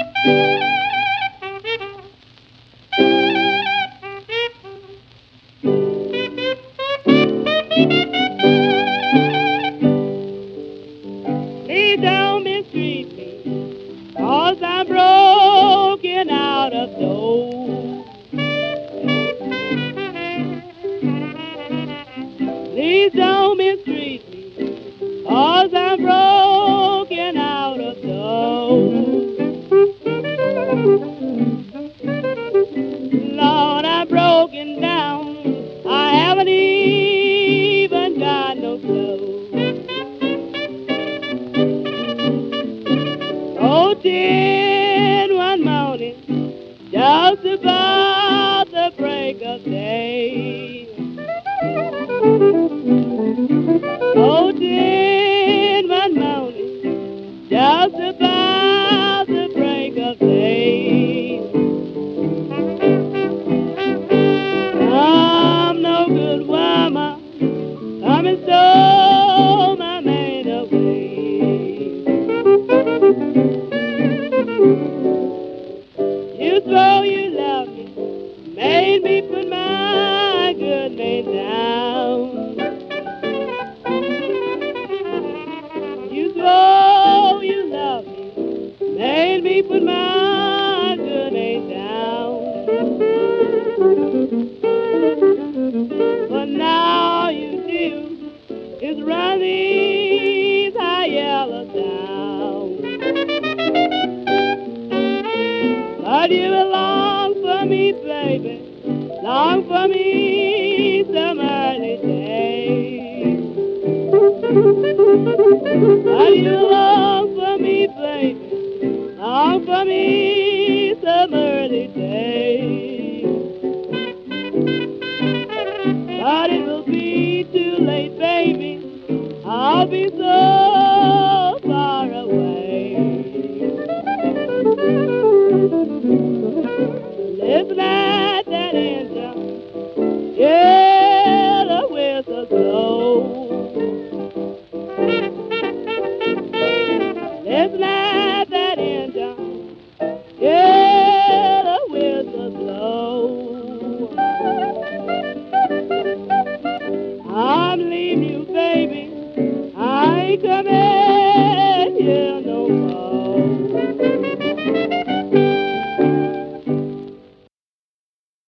Please don't mistreat me, 'cause I'm broken out of dough. Please don't mistreat me, 'cause I'm broken out of dough. Lord, I'm broken down. I haven't even got no clothes. Oh, then one morning, just about the break of day. Oh, then one morning, just about the break of day. I'm no good woman, come and stole my man away. You swore you loved me, made me put my good name down. You swore you loved me, made me put my good name down. But now all you do is run these high yellow down. But you long for me, baby, long for me some early day. But you long for me, baby, long for me some early day. But it will be too late, baby, I'll be so far away.